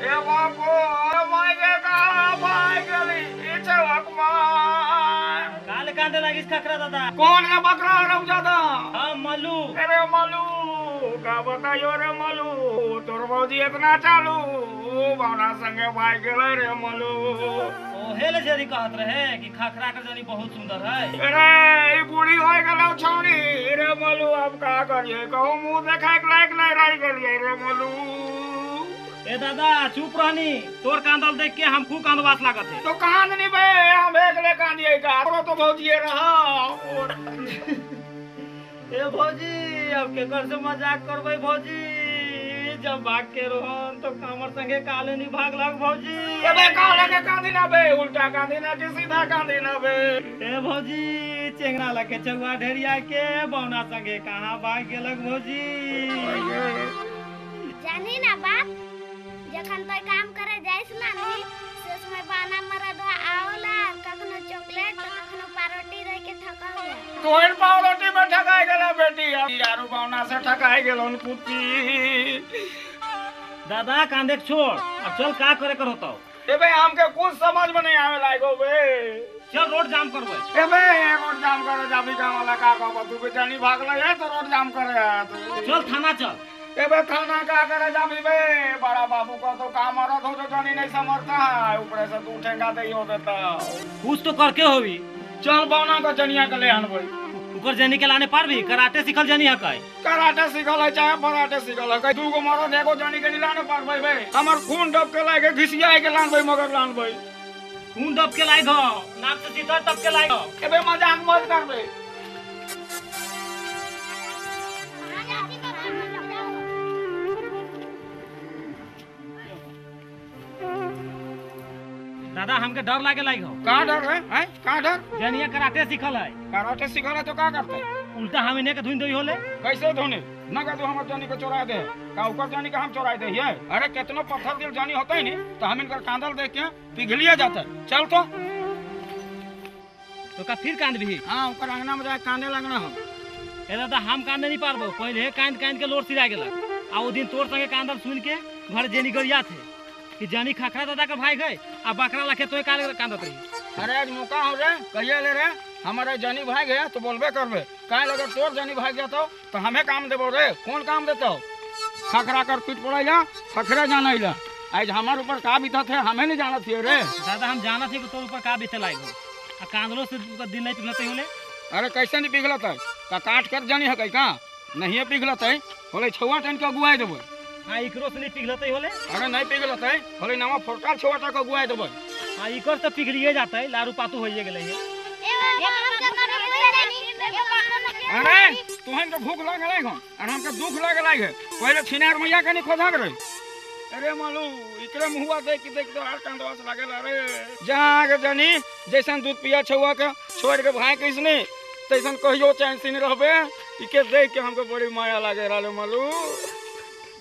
ए बापू मायके का भाई गली इचे वकमान काले कांदे लागिस खखरा दादा कौन है बकरा रम ज्यादा हाँ मल्लू अरे मलू का बतायो रे मलू तोर भौजी इतना चालू बावना संगे भाई गेले रे मलू ओहेले जरी कहत रहे कि खखरा कर जनी बहुत सुंदर है। अरे ई बूढ़ी होय गेलौ छौरी रे मलू अब का करिए कहूं मुंह देखाय के लायक नहीं रह गेलिए रे मलू। ए दादा चुप रहनी तोर कांदल देख के हमको कांदवास लागत है। तो कांद नहीं बे हम एकले कांदिए का तो भौजी रहा ए भौजी अब केकर से मजाक करबै भौजी जब भाग के रोहन तो हमर संगे काले नहीं भाग लग भौजी। ए बे काले के कांदी ना बे उल्टा कांदी ना कि सीधा कांदी ना बे। ए भौजी चेंगरा लके चौवा ढेरिया के बौना संगे कहां भाग गेलक भौजी। जानी ना बाप जखन तो काम करे जाइस ना नी से समय बाना मरद आवला कखनो चॉकलेट तो कखनो पारोटी दे के ठकावे तो इन पावरोटी में ठकाई गेला बेटी यारू बावना से ठकाई गेलोन पुती। दादा कांदे छोड़ अब चल का करे कर होता ए बे हमके कुछ समझ में नहीं आवे लागो बे। चल रोड जाम करबै। ए बे रोड जाम करे जाबी का वाला का कहबो तू बेचानी भागले है तो रोड जाम करे है चल थाना चल। ए बे थाना का करे जाबी बे बड़ा बाबू को तो काम औरत हो जो जानी नहीं समझता है ऊपर से तू ठेंगा दे हो देता कुछ तो करके होवी। चल बावना को जनिया के ले आनबई ऊपर जनी के लाने पार भी कराटे सिखल जनी है काय कराटे सिखल है चाहे पराटे सिखल है कई दूगो मरद एगो जनी के लाने पारबई बे हमर खून डब के लागे घिसिया के लानबई मगर लानबई खून दब के लाग नाक से सीधा दब के लाग। ए बे मजाक मत कर बे। दादा हमके डर लागे लाग का डर है हैं का डर जनिया कराटे सिखल है कराटे सिखल है तो का करते उल्टा हम इन्हें के धुन दई होले कैसे धोने न का तू हमर जानी को चोरा दे का ऊपर जानी का हम चोरा दे ये अरे कितनो पत्थर दिल जानी होता ही नहीं तो हम इनकर कांदल देख के पिघलिया जाता है। चल तो का फिर कांद भी हां ऊपर अंगना में जाए कांदे लगना हो। ए दादा हम कांदे नहीं पारबो पहले कांद कांद के लोर सिरा गेला आ ओ दिन तोर संगे कांदल सुन के घर जेनी गरिया थे कि जानी खखरा दादा का भाई गए आ बकरा लाके तोय काले कांदत रही। अरे आज मौका हो रे कहिए ले रे हमारे जानी भाई गया तो बोलबे करबे काहे लगे तोर जानी भाई गया तो हमें काम देबो रे कौन काम देतो खखरा कर पीट पड़ैला खखरा जानैला आज हमारे ऊपर का बीता थे हमें नहीं जाना थी रे। दादा हम जाना थे कि तोर ऊपर का बीते लाग आ कांदलो से दिन नहीं पिघलते होले। अरे कैसे नहीं पिघलत है का काट कर जानी है का नहीं पिघलत है होले छुआ टन के गुआई देबो। हां इकरो से नहीं पिघलते होले। अरे नहीं पिघलत है होले नवा फोटका छुआ टन के गुआई देबो। हां इकर तो पिघलिए जाता है लारू पातू होइए गेले है। अरे तुहन तो भूख लग गई हम और हमके दुख लग गई है पहले छिनार मैया के नहीं खोजा करे। अरे मालू इकरे मुहुआ देख के देख तो हर कांदवास लागल। अरे जहां के जानी जैसन दूध पिया छुआ के छोड़ के भाई किसने तैसन कहियो चैन से नहीं रहबे इके देख के हमके बड़ी माया लागे रहले मालू।